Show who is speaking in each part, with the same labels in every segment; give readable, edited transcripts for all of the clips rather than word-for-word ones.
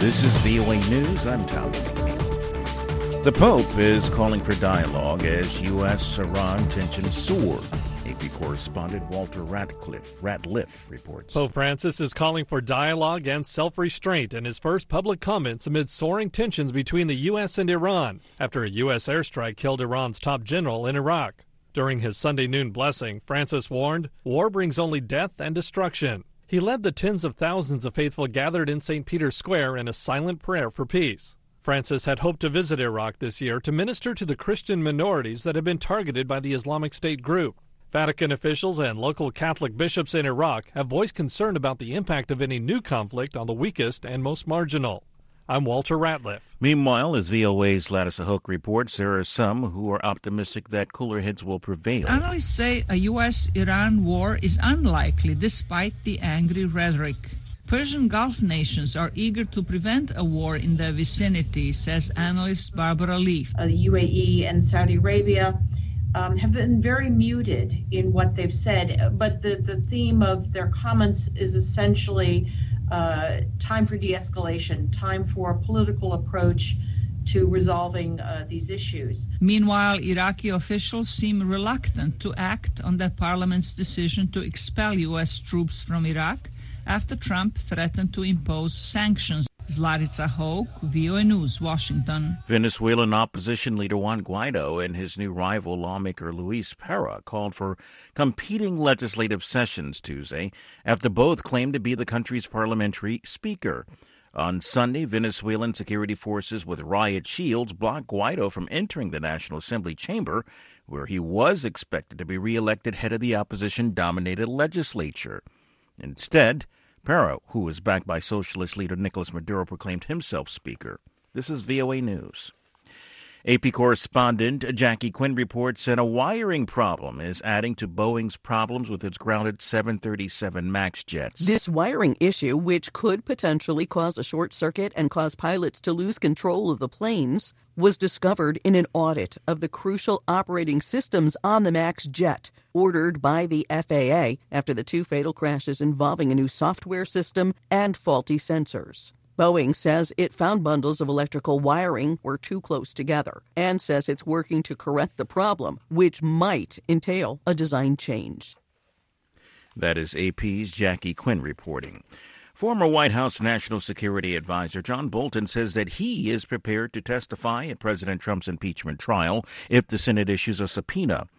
Speaker 1: This is VOA News. I'm Tom McNeil. The Pope is calling for dialogue as U.S.-Iran tensions soar. AP correspondent Walter Ratliff reports.
Speaker 2: Pope Francis is calling for dialogue and self-restraint in his first public comments amid soaring tensions between the U.S. and Iran after a U.S. airstrike killed Iran's top general in Iraq. During his Sunday noon blessing, Francis warned, war brings only death and destruction. He led the tens of thousands of faithful gathered in St. Peter's Square in a silent prayer for peace. Francis had hoped to visit Iraq this year to minister to the Christian minorities that have been targeted by the Islamic State group. Vatican officials and local Catholic bishops in Iraq have voiced concern about the impact of any new conflict on the weakest and most marginal. I'm Walter Ratliff.
Speaker 1: Meanwhile, as VOA's Ladisa Hook reports, there are some who are optimistic that cooler heads will prevail.
Speaker 3: Analysts say a U.S.-Iran war is unlikely despite the angry rhetoric. Persian Gulf nations are eager to prevent a war in their vicinity, says analyst Barbara Leaf.
Speaker 4: The UAE and Saudi Arabia have been very muted in what they've said, but the theme of their comments is essentially time for de-escalation, time for a political approach to resolving these issues.
Speaker 3: Meanwhile, Iraqi officials seem reluctant to act on their parliament's decision to expel U.S. troops from Iraq after Trump threatened to impose sanctions. Ladisa Hook, VOA News, Washington.
Speaker 1: Venezuelan opposition leader Juan Guaido and his new rival lawmaker Luis Pera called for competing legislative sessions Tuesday after both claimed to be the country's parliamentary speaker. On Sunday, Venezuelan security forces with riot shields blocked Guaido from entering the National Assembly chamber, where he was expected to be reelected head of the opposition-dominated legislature. Instead, Pera, who was backed by socialist leader Nicolas Maduro, proclaimed himself speaker. This is VOA News. AP correspondent Jackie Quinn reports that a wiring problem is adding to Boeing's problems with its grounded 737 MAX jets.
Speaker 5: This wiring issue, which could potentially cause a short circuit and cause pilots to lose control of the planes, was discovered in an audit of the crucial operating systems on the MAX jet, ordered by the FAA after the two fatal crashes involving a new software system and faulty sensors. Boeing says it found bundles of electrical wiring were too close together and says it's working to correct the problem, which might entail a design change.
Speaker 1: That is AP's Jackie Quinn reporting. Former White House National Security Advisor John Bolton says that he is prepared to testify at President Trump's impeachment trial if the Senate issues a subpoena.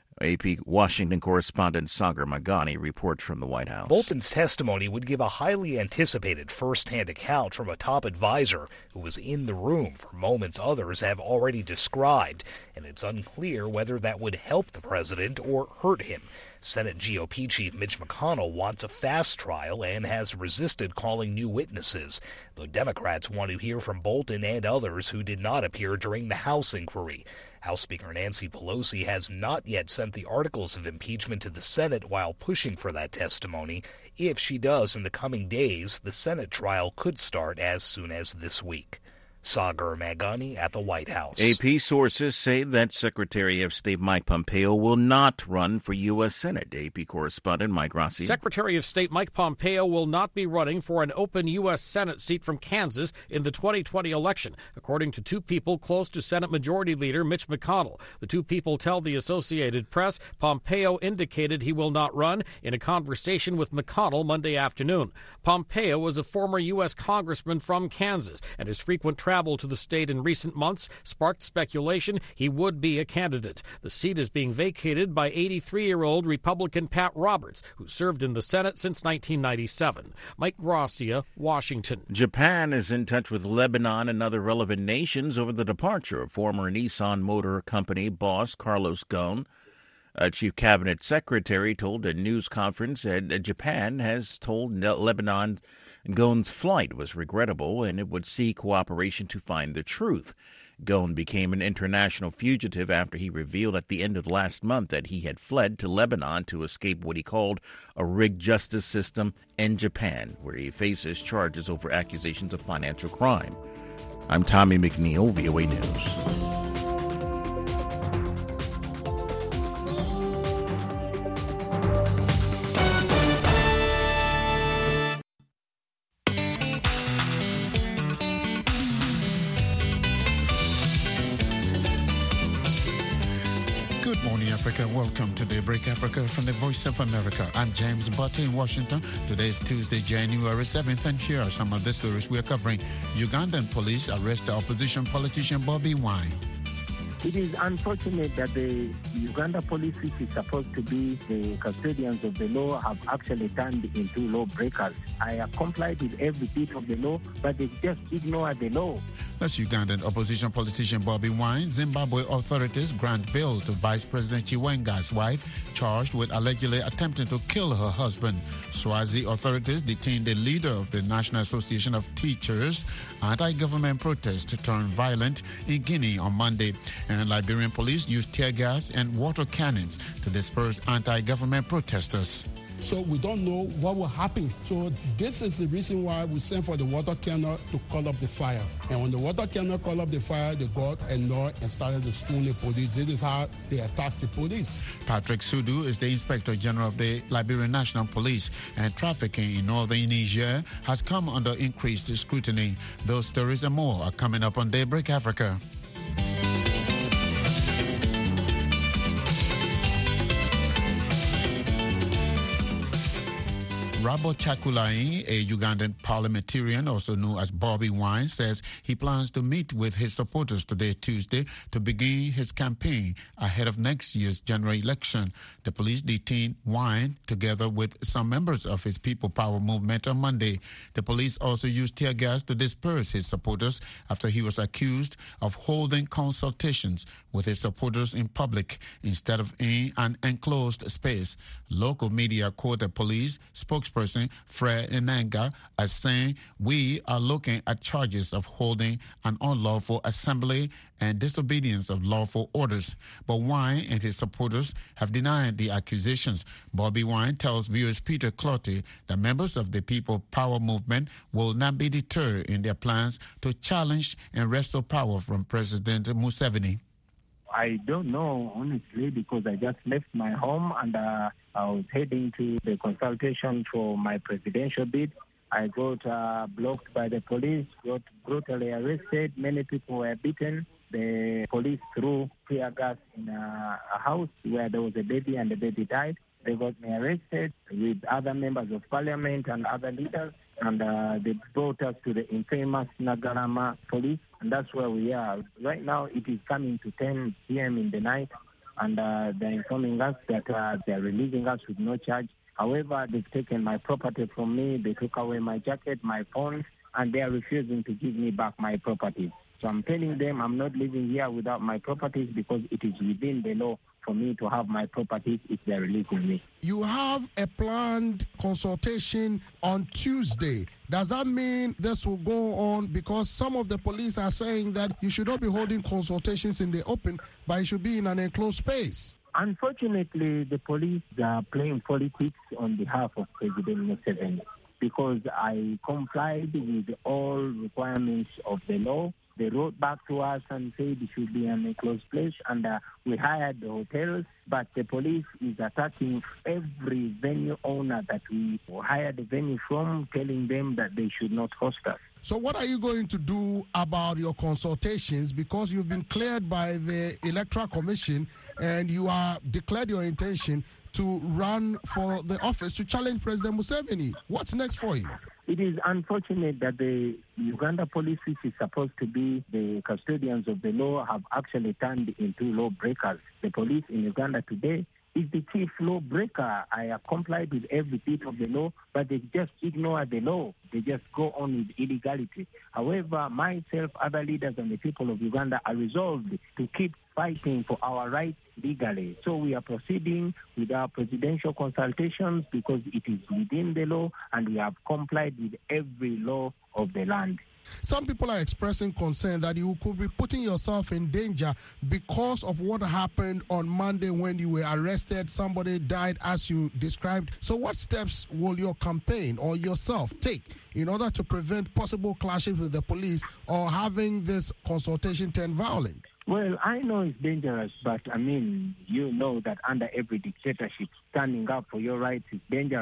Speaker 1: AP Washington correspondent Sagar Magani reports from the White House.
Speaker 6: Bolton's testimony would give a highly anticipated first-hand account from a top advisor who was in the room for moments others have already described, and it's unclear whether that would help the president or hurt him. Senate GOP Chief Mitch McConnell wants a fast trial and has resisted calling new witnesses, though Democrats want to hear from Bolton and others who did not appear during the House inquiry. House Speaker Nancy Pelosi has not yet sent the articles of impeachment to the Senate while pushing for that testimony. If she does in the coming days, the Senate trial could start as soon as this week. Sagar Magani at the White House.
Speaker 1: AP sources say that Secretary of State Mike Pompeo will not run for U.S. Senate. AP correspondent Mike Rossi.
Speaker 7: Secretary of State Mike Pompeo will not be running for an open U.S. Senate seat from Kansas in the 2020 election, according to two people close to Senate Majority Leader Mitch McConnell. The two people tell the Associated Press Pompeo indicated he will not run in a conversation with McConnell Monday afternoon. Pompeo was a former U.S. congressman from Kansas, and his frequent travel to the state in recent months sparked speculation he would be a candidate. The seat is being vacated by 83-year-old Republican Pat Roberts, who served in the Senate since 1997. Mike Gracia, Washington.
Speaker 1: Japan is in touch with Lebanon and other relevant nations over the departure of former Nissan Motor Company boss Carlos Ghosn. A chief cabinet secretary told a news conference that Japan has told Lebanon Ghosn's flight was regrettable and it would seek cooperation to find the truth. Ghosn became an international fugitive after he revealed at the end of last month that he had fled to Lebanon to escape what he called a rigged justice system in Japan, where he faces charges over accusations of financial crime. I'm Tommy McNeil, VOA News.
Speaker 8: Good morning, Africa. Welcome to Daybreak Africa from the Voice of America. I'm James Butter in Washington. Today is Tuesday, January 7th, and here are some of the stories we're covering. Ugandan police arrest the opposition politician Bobi Wine.
Speaker 9: It is unfortunate that the Uganda police, which is supposed to be the custodians of the law, have actually turned into lawbreakers. I have complied with every bit of the law, but they just ignore the law.
Speaker 8: That's Ugandan opposition politician Bobi Wine. Zimbabwe authorities grant bail to Vice President Chiwenga's wife, charged with allegedly attempting to kill her husband. Swazi authorities detained the leader of the National Association of Teachers. Anti-government protests turned violent in Guinea on Monday. And Liberian police used tear gas and water cannons to disperse anti-government protesters.
Speaker 10: So we don't know what will happen. So this is the reason why we sent for the water cannon to call up the fire. And when the water cannon called up the fire, they got annoyed and started to stone the police. This is how they attacked the police.
Speaker 8: Patrick Sudu is the Inspector General of the Liberian National Police, and trafficking in northern Niger has come under increased scrutiny. Those stories and more are coming up on Daybreak Africa. Rabo Chakulai, a Ugandan parliamentarian, also known as Bobi Wine, says he plans to meet with his supporters today, Tuesday, to begin his campaign ahead of next year's general election. The police detained Wine together with some members of his People Power movement on Monday. The police also used tear gas to disperse his supporters after he was accused of holding consultations with his supporters in public instead of in an enclosed space. Local media quoted police spokesperson Fred Enanga as saying, "We are looking at charges of holding an unlawful assembly and disobedience of lawful orders." But Wine and his supporters have denied the accusations. Bobi Wine tells viewers Peter Clotty that members of the People Power movement will not be deterred in their plans to challenge and wrestle power from President Museveni.
Speaker 9: I don't know, honestly, because I just left my home and I was heading to the consultation for my presidential bid. I got blocked by the police, got brutally arrested. Many people were beaten. The police threw tear gas in a house where there was a baby and the baby died. They got me arrested with other members of parliament and other leaders, and they brought us to the infamous Nagarama police, and that's where we are. Right now it is coming to 10 p.m. in the night, and they're informing us that they're releasing us with no charge. However, they've taken my property from me. They took away my jacket, my phone, and they are refusing to give me back my properties. So I'm telling them I'm not living here without my properties because it is within the law for me to have my properties if they're releasing me.
Speaker 10: You have a planned consultation on Tuesday. Does that mean this will go on? Because some of the police are saying that you should not be holding consultations in the open, but it should be in an enclosed space.
Speaker 9: Unfortunately, the police are playing politics on behalf of President Museveni because I complied with all requirements of the law. They wrote back to us and said it should be an enclosed place, and we hired the hotels, but the police is attacking every venue owner that we hired the venue from, telling them that they should not host us.
Speaker 10: So what are you going to do about your consultations? Because you've been cleared by the Electoral Commission and you are declared your intention to run for the office to challenge President Museveni. What's next for you?
Speaker 9: It is unfortunate that the Uganda police, which is supposed to be the custodians of the law, have actually turned into lawbreakers. The police in Uganda today is the chief lawbreaker. I have complied with every bit of the law, but they just ignore the law. They just go on with illegality. However, myself, other leaders, and the people of Uganda are resolved to keep fighting for our rights legally. So we are proceeding with our presidential consultations because it is within the law and we have complied with every law of the land.
Speaker 10: Some people are expressing concern that you could be putting yourself in danger because of what happened on Monday when you were arrested. Somebody died as you described. So what steps will your campaign or yourself take in order to prevent possible clashes with the police or having this consultation turn violent?
Speaker 9: Well, I know it's dangerous, but you know that under every dictatorship, standing up for your rights is dangerous.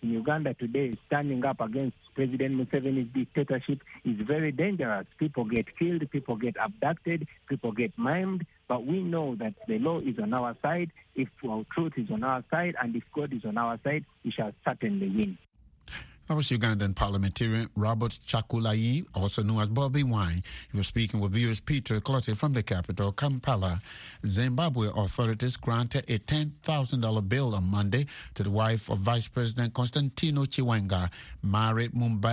Speaker 9: in Uganda today standing up against President Museveni's dictatorship is very dangerous. People get killed, people get abducted, people get maimed, but we know that the law is on our side. If our truth is on our side and if God is on our side, we shall certainly win.
Speaker 8: That was Ugandan parliamentarian Robert Kyagulanyi, also known as Bobby Wine. He was speaking with viewers Peter Clottey from the capital, Kampala. Zimbabwe authorities granted a $10,000 bail on Monday to the wife of Vice President Constantino Chiwenga. Mary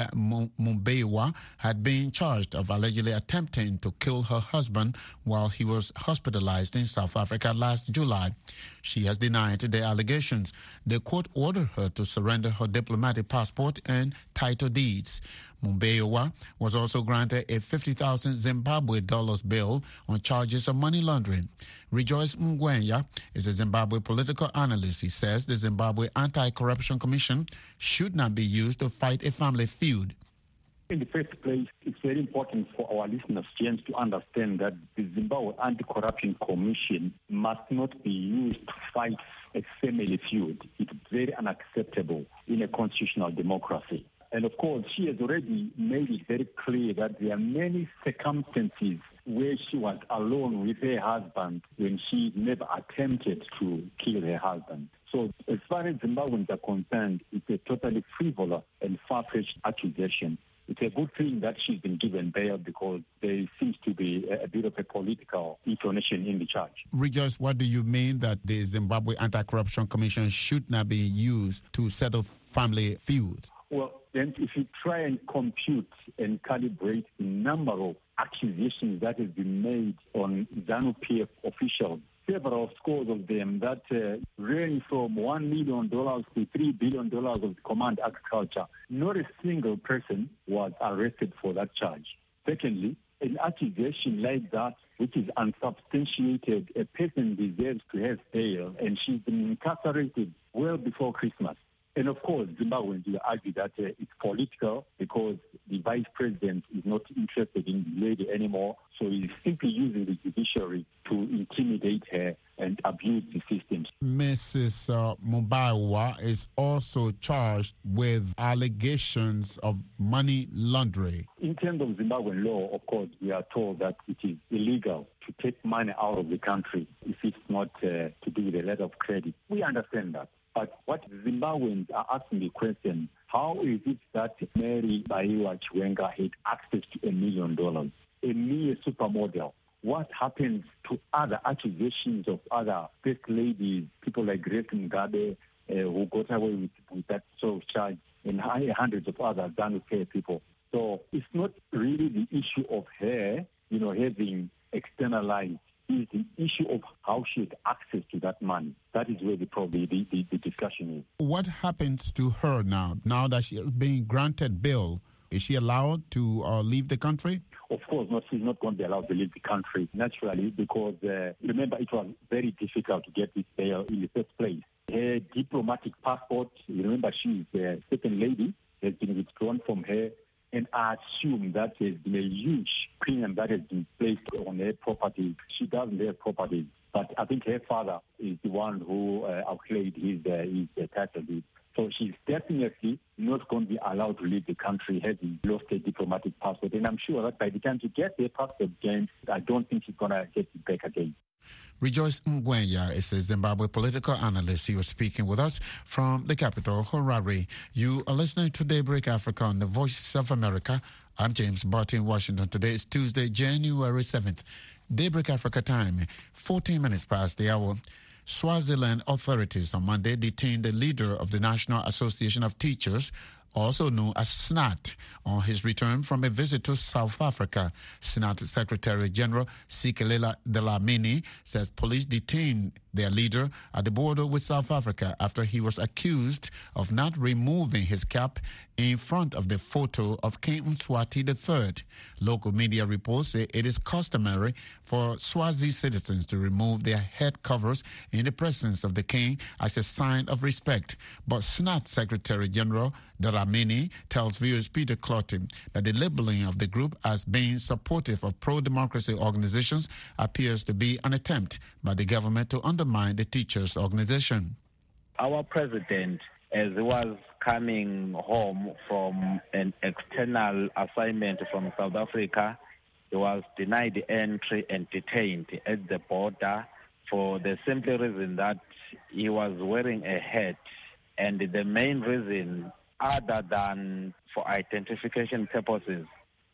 Speaker 8: Mumbewa had been charged of allegedly attempting to kill her husband while he was hospitalized in South Africa last July. She has denied the allegations. The court ordered her to surrender her diplomatic passport and title deeds. Mumbewa was also granted a 50,000 Zimbabwe dollars bail on charges of money laundering. Rejoice Mngwenya is a Zimbabwe political analyst. He says the Zimbabwe Anti-Corruption Commission should not be used to fight a family feud.
Speaker 11: In the first place, it's very important for our listeners, James, to understand that the Zimbabwe Anti-Corruption Commission must not be used to fight a family feud. It's very unacceptable in a constitutional democracy. And of course, she has already made it very clear that there are many circumstances where she was alone with her husband when she never attempted to kill her husband. So as far as Zimbabweans are concerned, it's a totally frivolous and far-fetched accusation. It's a good thing that she's been given bail because there seems to be a bit of a political intonation in the charge.
Speaker 8: Rejoice, what do you mean that the Zimbabwe Anti-Corruption Commission should not be used to settle family feuds?
Speaker 11: Well, then if you try and compute and calibrate the number of accusations that have been made on ZANU-PF officials, several scores of them that range from $1 million to $3 billion of Command Agriculture. Not a single person was arrested for that charge. Secondly, an accusation like that, which is unsubstantiated, a person deserves to have bail, and she's been incarcerated well before Christmas. And of course, Zimbabweans will argue that it's political because the vice president is not interested in the lady anymore. So he's simply using the judiciary to intimidate her and abuse the system.
Speaker 8: Mrs. Mumbewa is also charged with allegations of money laundering.
Speaker 11: In terms of Zimbabwean law, of course, we are told that it is illegal to take money out of the country if it's not to do with a letter of credit. We understand that. But what Zimbabweans are asking the question, how is it that Mary Baiwa Chiwenga had access to $1 million, a mere supermodel? What happens to other accusations of other first ladies, people like Grace Mugabe, who got away with that sort of charge, and hundreds of other ZANU-PF people? So it's not really the issue of her, having externalized. Is the issue of how she had access to that money. That is where the discussion is.
Speaker 8: What happens to her now that she is being granted bail? Is she allowed to leave the country?
Speaker 11: Of course not. She's not going to be allowed to leave the country, naturally, because remember, it was very difficult to get this bail in the first place. Her diplomatic passport, remember, she's a second lady, has been withdrawn from her. And I assume that there's been a huge premium that has been placed on her property. She doesn't have property, but I think her father is the one who outlaid his title deed. So she's definitely not going to be allowed to leave the country having lost a diplomatic passport. And I'm sure that by the time she gets her passport again, I don't think she's going to get it back again.
Speaker 8: Rejoice Mngwenya is a Zimbabwe political analyst. He was speaking with us from the capital, Harare. You are listening to Daybreak Africa on the Voice of America. I'm James Barton in Washington. Today is Tuesday, January 7th. Daybreak Africa time, 14 minutes past the hour. Swaziland authorities on Monday detained the leader of the National Association of Teachers, also known as SNAT, on his return from a visit to South Africa. SNAT Secretary General Sikelela Dlamini says police detained their leader at the border with South Africa after he was accused of not removing his cap in front of the photo of King Mswati III. Local media reports say it is customary for Swazi citizens to remove their head covers in the presence of the king as a sign of respect. But SNAT Secretary General Dlamini tells viewers Peter Clottey that the labeling of the group as being supportive of pro-democracy organizations appears to be an attempt by the government to undermine the teachers' organization.
Speaker 12: Our president, as was
Speaker 9: coming home from an external assignment from South Africa. He was denied entry and detained at the border for the simple reason that he was wearing a hat. And the main reason, other than for identification purposes,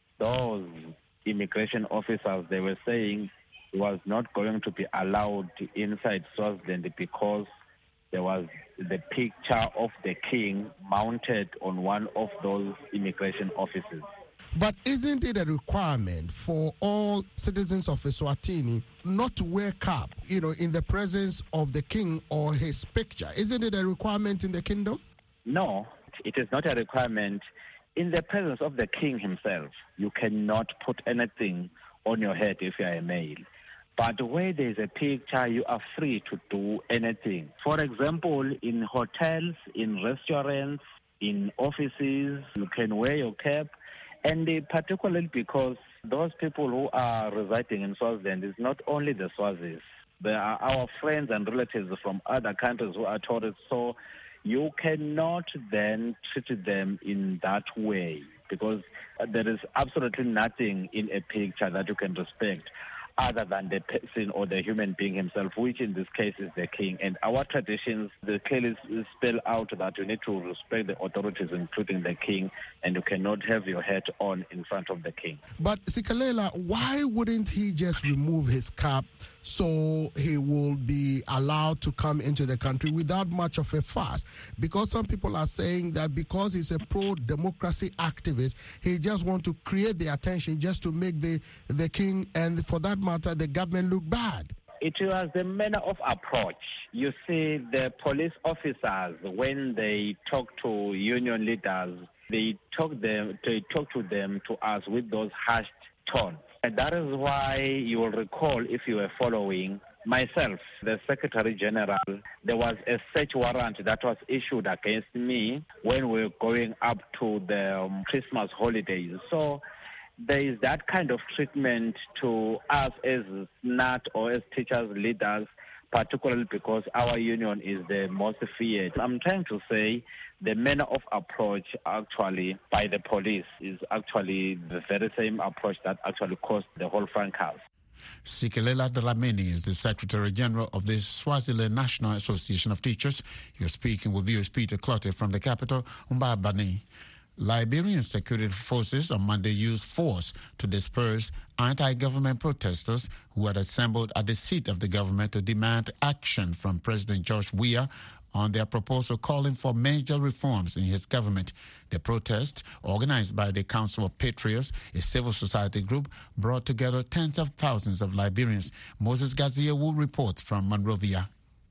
Speaker 9: those immigration officers, they were saying he was not going to be allowed inside Swaziland because there was the picture of the king mounted on one of those immigration offices.
Speaker 10: But isn't it a requirement for all citizens of Eswatini not to wear cap, in the presence of the king or his picture? Isn't it a requirement in the kingdom?
Speaker 9: No, it is not a requirement. In the presence of the king himself, you cannot put anything on your head if you are a male. But where there is a picture, you are free to do anything. For example, in hotels, in restaurants, in offices, you can wear your cap. And particularly because those people who are residing in Swaziland is not only the Swazis. There are our friends and relatives from other countries who are tourists. So you cannot then treat them in that way because there is absolutely nothing in a picture that you can respect other than the person or the human being himself, which in this case is the king. And our traditions, they clearly spell out that you need to respect the authorities, including the king, and you cannot have your hat on in front of the king.
Speaker 10: But Sikalela, why wouldn't he just remove his cap so he will be allowed to come into the country without much of a fuss? Because some people are saying that because he's a pro-democracy activist, he just wants to create the attention just to make the king and, for that matter, the government look bad.
Speaker 9: It was the manner of approach. You see, the police officers, when they talk to union leaders, they talk to us with those hushed tones. And that is why you will recall, if you were following, myself, the Secretary General, there was a search warrant that was issued against me when we were going up to the Christmas holidays. So there is that kind of treatment to us as SNAT or as teachers, leaders, particularly because our union is the most feared. I'm trying to say the manner of approach actually by the police is actually the very same approach that actually caused the whole fracas.
Speaker 8: Sikelela Dlamini is the Secretary General of the Swaziland National Association of Teachers. You're speaking with viewers Peter Clotte from the capital, Mbabane. Liberian security forces on Monday used force to disperse anti-government protesters who had assembled at the seat of the government to demand action from President George Weah on their proposal calling for major reforms in his government. The protest, organized by the Council of Patriots, a civil society group, brought together tens of thousands of Liberians. Moses Gazia will report from Monrovia.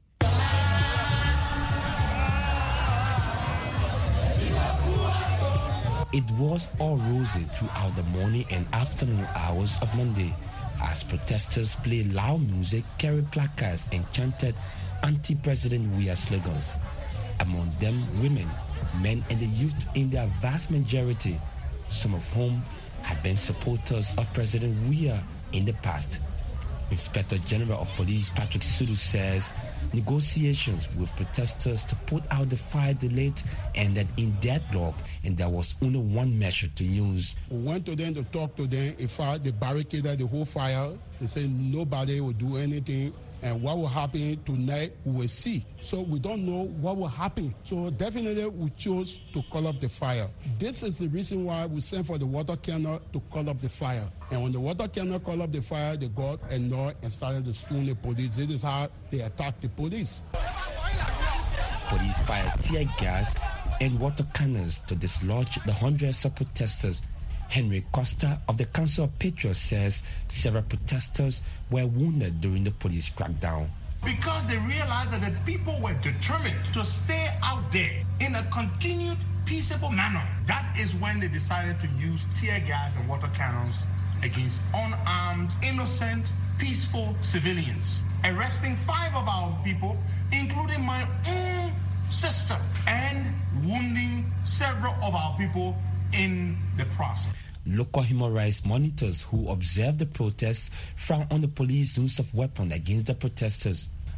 Speaker 12: It was all rosy throughout the morning and afternoon hours of Monday as protesters played loud music, carried placards and chanted anti-President Weah slogans. Among them, women, men and the youth in their vast majority, some of whom had been supporters of President Weah in the past. Inspector General of Police Patrick Sudu says negotiations with protesters to put out the fire delayed ended in deadlock and there was only one measure to use.
Speaker 13: We went to them to talk to them. In fact, they barricaded the whole fire. They said nobody will do anything. And what will happen tonight, we will see. So we don't know what will happen. So definitely we chose to call up the fire. This is the reason why we sent for the water cannon to call up the fire. And when the water cannon called up the fire, they got annoyed and started to stone the police. This is how they attacked the police.
Speaker 12: Police fired tear gas and water cannons to dislodge the hundreds of protesters. Henry Costa of the Council of Patriots says several protesters were wounded during the police crackdown.
Speaker 14: Because they realized that the people were determined to stay out there in a continued peaceable manner. That is when they decided to use tear gas and water cannons against unarmed, innocent, peaceful civilians, arresting 5 of our people, including my own sister, and wounding several of our people in the process.
Speaker 12: Local human rights monitors who observed the protests frowned on the police's use of weapons against the protesters.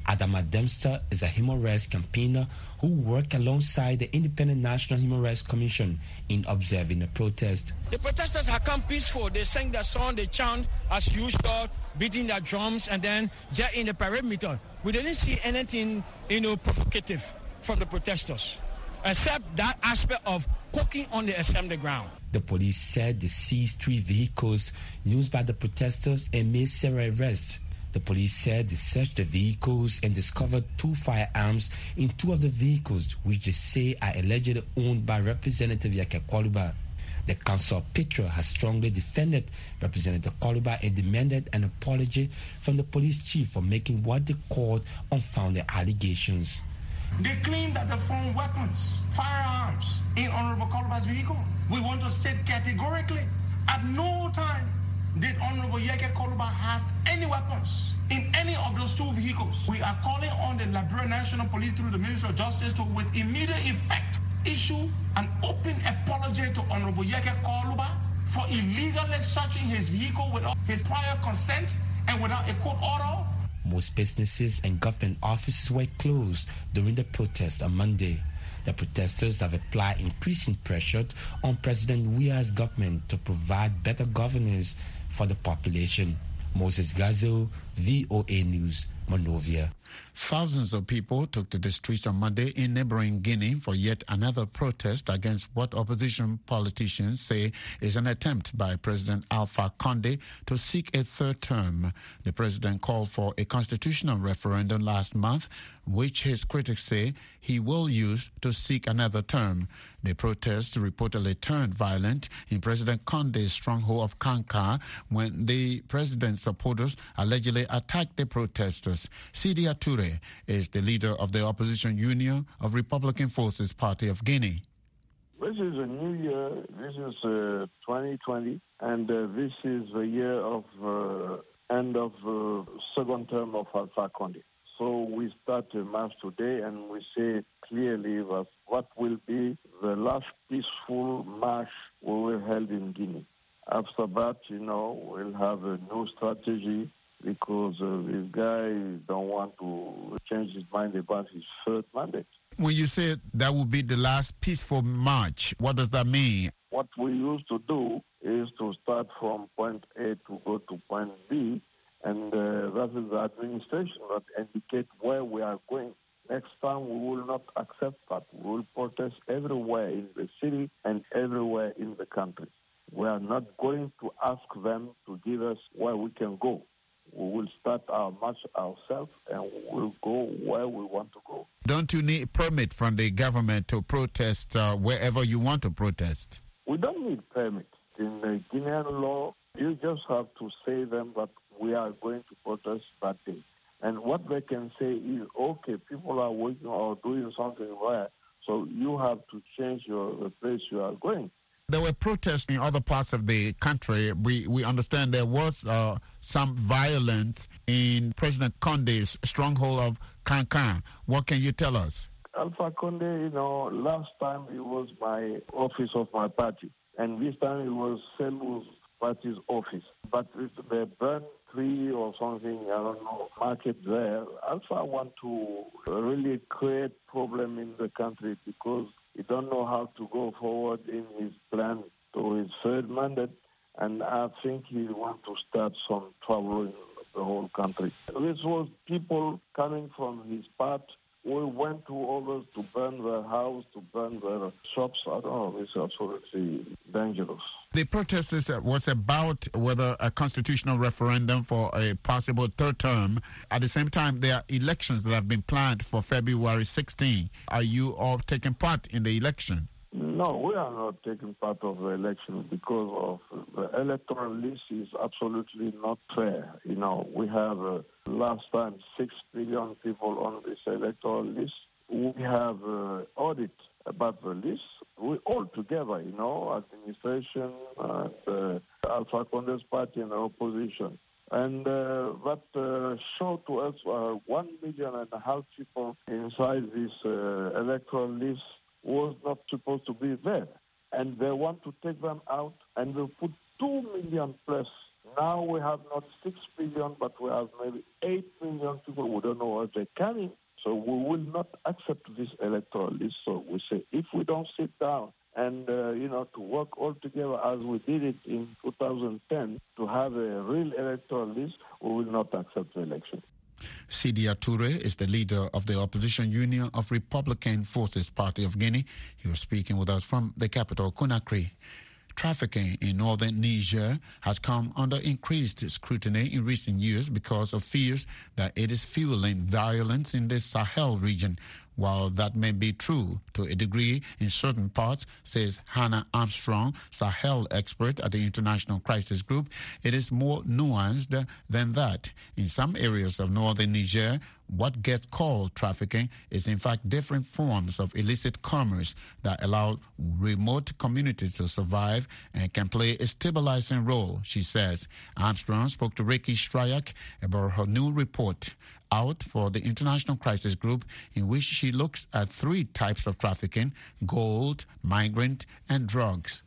Speaker 12: Adama Dempster is a human rights campaigner who worked alongside the Independent National Human Rights Commission in observing the protest.
Speaker 15: The protesters have come peaceful. They sang their song, they chant as usual, beating their drums, and then they're in the parade meter. We didn't see anything, provocative from the protesters, except that aspect of cooking on the assembly ground.
Speaker 12: The police said they seized 3 vehicles used by the protesters and made several arrests. The police said they searched the vehicles and discovered 2 firearms in 2 of the vehicles, which they say are allegedly owned by Representative Yake Koluba. The Council of Petra has strongly defended Representative Koluba and demanded an apology from the police chief for making what they called unfounded allegations.
Speaker 14: They claim that they found weapons, firearms, in Honorable Koluba's vehicle. We want to state categorically, at no time did Honorable Yake Koluba have any weapons in any of those 2 vehicles. We are calling on the Liberia National Police through the Ministry of Justice to, with immediate effect, issue an open apology to Honorable Yake Koluba for illegally searching his vehicle without his prior consent and without a court order.
Speaker 12: Most businesses and government offices were closed during the protest on Monday. The protesters have applied increasing pressure on President Weah's government to provide better governance for the population. Moses Gazo, VOA News, Monrovia.
Speaker 8: Thousands of people took to the streets on Monday in neighboring Guinea for yet another protest against what opposition politicians say is an attempt by President Alpha Condé to seek a 3rd term. The president called for a constitutional referendum last month, which his critics say he will use to seek another term. The protests reportedly turned violent in President Condé's stronghold of Kanka when the president's supporters allegedly attacked the protesters. Sidi Toure is the leader of the opposition Union of Republican Forces Party of Guinea.
Speaker 16: This is a new year. This is 2020, and this is the year of end of 2nd term of Alpha Condé. So we start a march today, and we say clearly that what will be the last peaceful march we will held in Guinea. After that, we'll have a new strategy, because this guy don't want to change his mind about his 3rd mandate.
Speaker 8: When you say that will be the last peaceful march, what does that mean?
Speaker 16: What we used to do is to start from point A to go to point B, and that is the administration that indicate where we are going. Next time we will not accept that. We will protest everywhere in the city and everywhere in the country. We are not going to ask them to give us where we can go. We will start our march ourselves, and we'll go where we want to go.
Speaker 8: Don't you need a permit from the government to protest wherever you want to protest?
Speaker 16: We don't need permit. In the Guinean law, you just have to say them that we are going to protest that day. And what they can say is, okay, people are working or doing something there, so you have to change the place you are going.
Speaker 8: There were protests in other parts of the country. We understand there was some violence in President Condé's stronghold of Kankan. What can you tell us?
Speaker 16: Alpha Condé, last time it was my office of my party, and this time it was Selous party's office. But if they burned tree or something, I don't know, market there, Alpha want to really create problem in the country because he don't know how to go forward in his plan to his 3rd mandate, and I think he want to start some trouble in the whole country. This was people coming from his part. We went to others to burn their house, to burn their shops. I don't know, it's absolutely dangerous.
Speaker 8: The protest was about whether a constitutional referendum for a possible 3rd term. At the same time, there are elections that have been planned for February 16. Are you all taking part in the election?
Speaker 16: No, we are not taking part of the election because of the electoral list is absolutely not fair. We have last time 6 billion people on this electoral list. We have audit about the list. We all together, administration and Alpha Condé's party and the opposition. And that showed to us 1.5 million people inside this electoral list was not supposed to be there. And they want to take them out, and they put 2 million plus. Now we have not 6 billion, but we have maybe 8 million people. We don't know or they're coming. So we will not accept this electoral list. So we say if we don't sit down and, to work all together as we did it in 2010 to have a real electoral list, we will not accept the election.
Speaker 8: Sidia Toure is the leader of the Opposition Union of Republican Forces Party of Guinea. He was speaking with us from the capital, Conakry. Trafficking in northern Niger has come under increased scrutiny in recent years because of fears that it is fueling violence in the Sahel region. While that may be true to a degree in certain parts, says Hannah Armstrong, Sahel expert at the International Crisis Group, it is more nuanced than that. In some areas of northern Niger, what gets called trafficking is in fact different forms of illicit commerce that allow remote communities to survive and can play a stabilizing role, she says. Armstrong spoke to Ricky Stryak about her new report out for the International Crisis Group, in which she looks at 3 types of trafficking: gold, migrant, and drugs.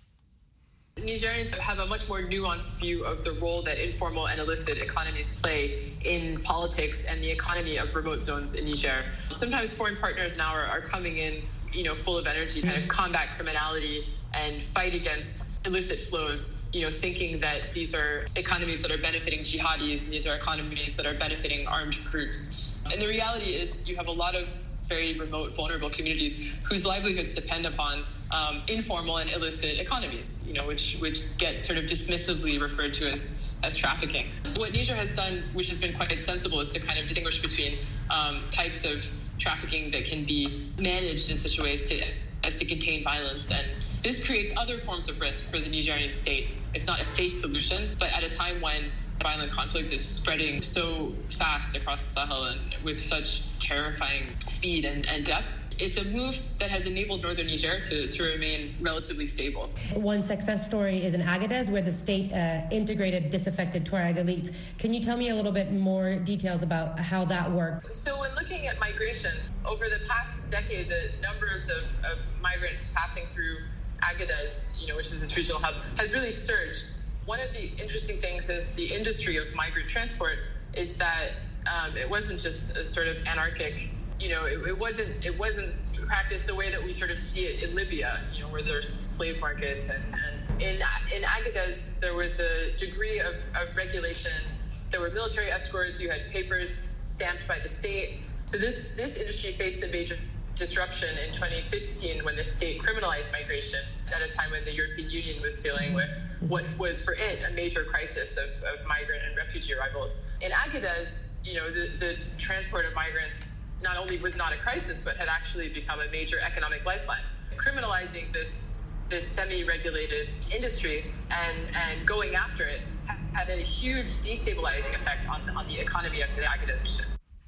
Speaker 17: Nigerians have a much more nuanced view of the role that informal and illicit economies play in politics and the economy of remote zones in Niger. Sometimes foreign partners now are coming in, full of energy, kind of combat criminality and fight against illicit flows, thinking that these are economies that are benefiting jihadis and these are economies that are benefiting armed groups. And the reality is you have a lot of very remote, vulnerable communities whose livelihoods depend upon informal and illicit economies, which get sort of dismissively referred to as trafficking. So what Niger has done, which has been quite sensible, is to kind of distinguish between types of trafficking that can be managed in such a way as to contain violence. And this creates other forms of risk for the Nigerian state. It's not a safe solution, but at a time when violent conflict is spreading so fast across the Sahel and with such terrifying speed and depth, it's a move that has enabled northern Niger to remain relatively stable.
Speaker 18: One success story is in Agadez, where the state integrated disaffected Tuareg elites. Can you tell me a little bit more details about how that worked?
Speaker 17: So when looking at migration, over the past decade, the numbers of migrants passing through Agadez, which is this regional hub, has really surged. One of the interesting things of the industry of migrant transport is that it wasn't just a sort of anarchic, it wasn't practiced the way that we sort of see it in Libya, where there's slave markets. And in Agadez, there was a degree of regulation. There were military escorts. You had papers stamped by the state. So this industry faced a major disruption in 2015 when the state criminalized migration at a time when the European Union was dealing with what was for it a major crisis of migrant and refugee arrivals. In Agadez, the transport of migrants not only was not a crisis, but had actually become a major economic lifeline. Criminalizing this semi-regulated industry and going after it had a huge destabilizing effect on the economy of the Agadez region.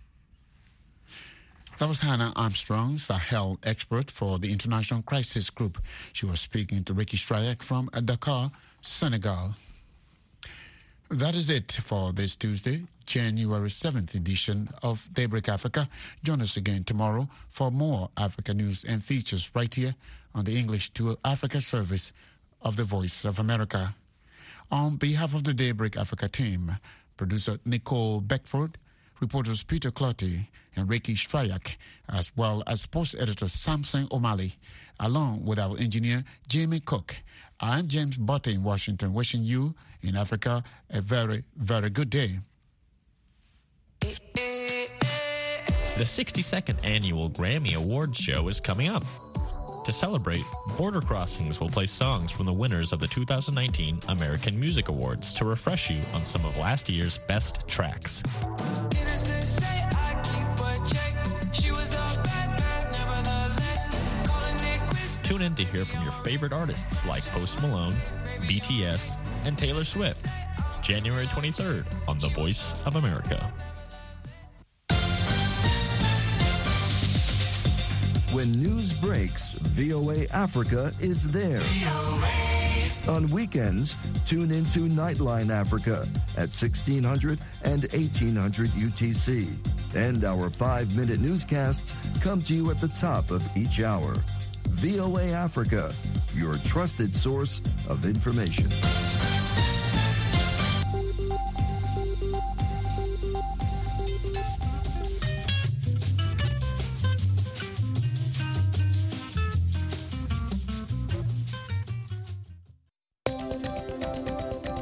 Speaker 8: That was Hannah Armstrong, Sahel expert for the International Crisis Group. She was speaking to Ricky Stryak from Dakar, Senegal. That is it for this Tuesday, January 7th edition of Daybreak Africa. Join us again tomorrow for more Africa news and features right here on the English to Africa service of the Voice of America. On behalf of the Daybreak Africa team, producer Nicole Beckford, reporters Peter Clotty and Ricky Stryak, as well as sports editor Samson O'Malley, along with our engineer Jamie Cook. I'm James Botte in Washington, wishing you in Africa a very, very good day.
Speaker 19: The 62nd Annual Grammy Awards show is coming up. To celebrate, Border Crossings will play songs from the winners of the 2019 American Music Awards to refresh you on some of last year's best tracks. Tune in to hear from your favorite artists like Post Malone, BTS, and Taylor Swift. January 23rd on The Voice of America.
Speaker 20: When news breaks, VOA Africa is there. On weekends, tune into Nightline Africa at 1600 and 1800 UTC. And our 5-minute newscasts come to you at the top of each hour. VOA Africa, your trusted source of information.